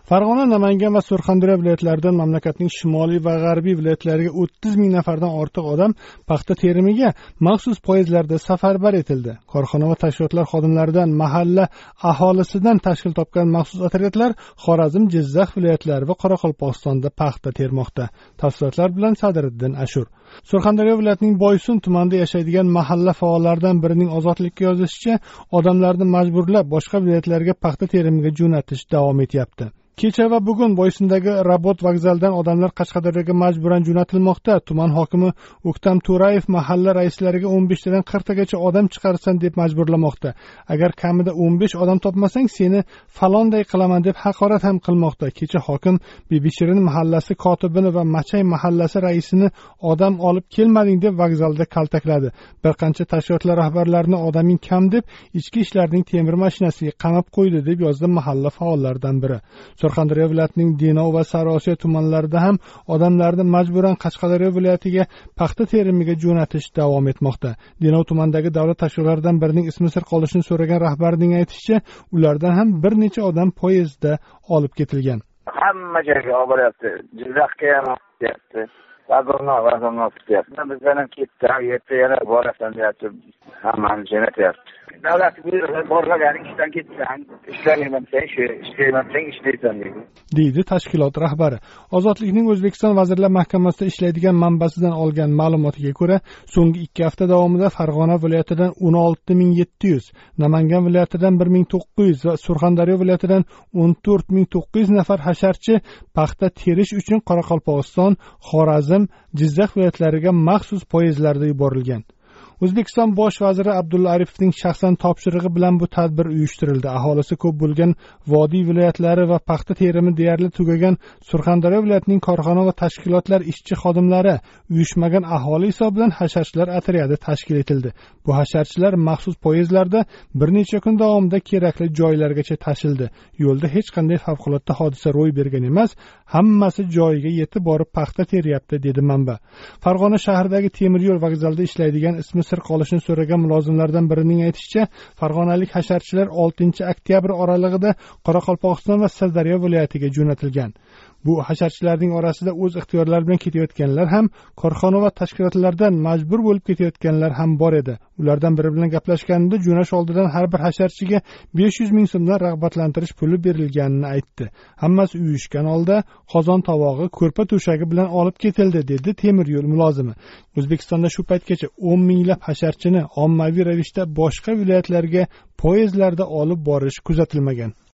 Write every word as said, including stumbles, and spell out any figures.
Farg'ona, Namangan va Surxondaryo viloyatlaridan mamlakatning shimoliy va g'arbiy viloyatlariga o'ttiz ming nafardan ortiq odam paxta terimiga maxsus poyezdlarda safarbar etildi. Korxona va tashkilotlar xodimlaridan, mahalla aholisidan tashkil topgan maxsus otryadlar Xorazm, Jizzax viloyatlari va Qoraqalpog'istonda paxta termoqda. Tafsilotlar bilan Sadriddin Ashur. Surxondaryo viloyatining Boysun tumanida yashaydigan mahalla faollaridan birining Ozodlikka yozishicha, odamlarni majburlab boshqa viloyatlarga paxta terimiga jo'natish davom etyapti. Kecha va bugun Boysundagi Rabot vokzalidan odamlar Qashqadaryoga majburan jo'natilmoqda. Tuman hokimi O'ktam To'rayev mahalla raislariga o'n besh tadan qirqtagacha odam chiqarsan deb majburlamoqda. Agar kamida o'n besh odam topmasang, seni falonday qilaman deb haqorat ham qilmoqda. Kecha hokim Bibishirin mahallasi kotibini va Machay mahallasi raisini odam olib kelmading deb vokzalda kaltakladi. Bir qancha tashkilotlar rahbarlarini odaming kam deb ichki ishlarning temir mashinasiga qamab qo'ydi deb yozdi mahalla faollaridan biri. Surxondaryo viloyatining Denov va Sariosiyo tumanlarida ham odamlarni majburan Qashqadaryo viloyatiga paxta terimiga jo'natish davom etmoqda. Denov tumanidagi davlat tashkilotlaridan birining ismi sir qolishini so'ragan rahbarning aytishicha, ulardan ham bir necha odam poyezdda olib ketilgan. Hamma joyga olib boryapti. Jizzaxga ham ketyapti. Vagonga vagonga ketyapti. Bizdan ham ketdi, yerda yana borasan deyapti. Hammani jo'natyapti. Davlat borlaganing ishdan ketsan, ishlayman sen, shu ishlayman sen, ishlaysan deydi. deydi tashkilot rahbari. Ozodlikning O'zbekiston Vazirlar Mahkamasida ishlaydigan manbasidan olgan ma'lumotiga ko'ra, so'nggi ikki hafta davomida Farg'ona viloyatidan o'n olti ming yetti yuz, Namangan viloyatidan bir ming to'qqiz yuz va Surxondaryo viloyatidan o'n to'rt ming to'qqiz yuz nafar hasharchi paxta terish uchun Qoraqalpog'iston, Xorazm, Jizzax viloyatlariga maxsus poyezdlarda yuborilgan. O'zbekiston bosh vaziri Abdulla Aripovning shaxsan topshirig'i bilan bu tadbir uyushtirildi. Aholisi ko'p bo'lgan vodiy viloyatlari va paxta terimi deyarli tugagan Surxondaryo viloyatining korxona va tashkilotlar ishchi xodimlari uyushmagan aholi hisobidan hasharchilar otryadi tashkil etildi. Bu hasharchilar maxsus poyezdlarda bir necha kun davomida kerakli joylargacha tashildi. Yo'lda hech qanday favqulodda hodisa ro'y bergan emas, hammasi joyiga yetib borib paxta teryapti, dedi manba. Farg'ona shahridagi temir yo'l vokzalida ishlaydigan ismi sir qolishini so'ragan mulozimlardan birining aytishicha, farg'onalik hasharchilar oltinchi oktyabr oralig'ida Qoraqalpog'iston va Sirdaryo viloyatiga jo'natilgan. Bu hasharchilarning orasida o'z ixtiyorlari bilan ketayotganlar ham, korxona va tashkilotlardan majbur bo'lib ketayotganlar ham bor edi. Ulardan biri bilan gaplashganimda jo'nash oldidan har bir hasharchiga besh yuz ming so'mdan rag'batlantirish puli berilganini aytdi. Hammasi uyushgan holda qozon tovog'i, ko'rpa to'shagi bilan olib ketildi, dedi temir yo'l mulozimi. O'zbekistonda shu paytgacha o'n minglab hasharchini ommaviy ravishda boshqa viloyatlarga poyezdlarda olib borish kuzatilmagan.